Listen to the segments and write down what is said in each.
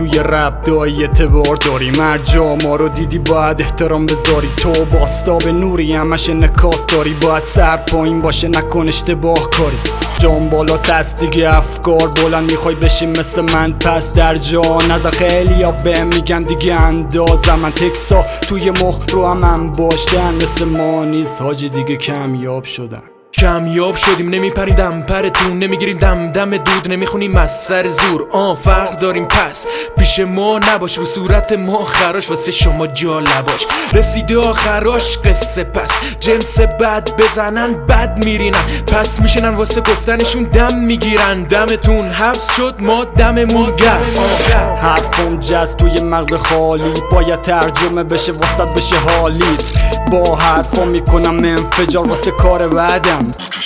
توی رپ دایی اعتبار داری، مرجا ما رو دیدی باید احترام بذاری. تو باستاب نوری همش نکاس داری، باید سر پایین باشه نکن اشتباه کاری. جام بالا هست دیگه افکار بلند، میخوای بشی مثل من پس در جا نظر. خیلی ها بهم میگن دیگه اندازم، من تکسا توی مخ رو هم باشتن مثل ما نیست حاجی دیگه کمیاب شدن. کمیاب شدیم نمیپریم دم پرتون، نمیگیریم دم دم دود، نمیخونیم از سر زور. فرق داریم پس پیش ما نباش، رو صورت ما خراش واسه شما جا لباش. رسیده آخراش قصه پس جنس بد بزنن بد میرینن، پس میشنن واسه گفتنشون دم میگیرن. دمتون حبس شد ما دممون گرم. حرفم جز توی مغز خالی، باید ترجمه بشه واسط بشه حالیت. با حرفم میکنم انفجار واسه کار بعدم.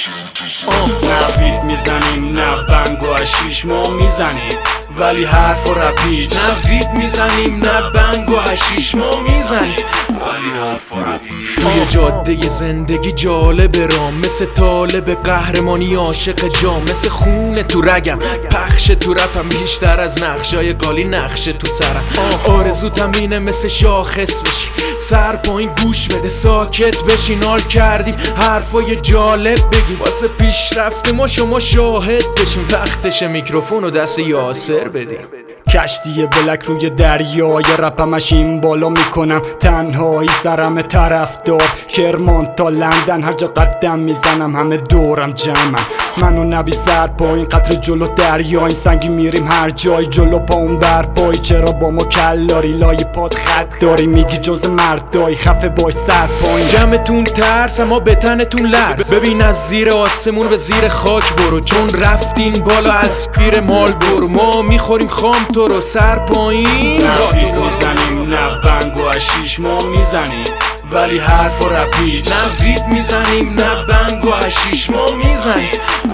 نه بیت میزنیم نه بنگ و حشیش ما میزنیم ولی حرف و رپیچ. نه بیت میزنیم نه بنگ و حشیش ما میزنیم ولی حرف و رپیچ. توی جاده زندگی جالب رام، مثل طالب قهرمانی عاشق جام، مثل خونه تو رگم پخش تو رپم، بیشتر از نقشای قالی نقشه تو سرم. آرزوتم اینه مثل شاخص بشی، سر پایین گوش بده ساکت بشی. نال کردیم حرفای جالب بگیم واسه پیشرفت ما شما شاهد بشیم. وقتشه میکروفون و دست یاسر بدیم. کشتی بلک روی دریای رپمش این بالا میکنم، تنهایی سرم طرفدار. کرمان تا لندن هر جا قدم میزنم همه دورم جمعم. منو نبی سر پایین قطر جلو دریاییم، سنگی میریم هر جای جلو پاون بر پای. چرا با ما کلاری لای پاد خط داری، میگی جز مردای خفه بای سر پایین. جمعتون ترس اما به تنتون لرز، ببین از زیر آسمون به زیر خاک برو، چون رفتین بالا از پیر مال برو. ما میخوریم خام تو رو سر پایین. نه بیت میزنیم نه بنگ و حشیش ما میزنیم ولی حرف و رپیچ. نه بیت میزنیم نه بنگ و حشیش ما میزنیم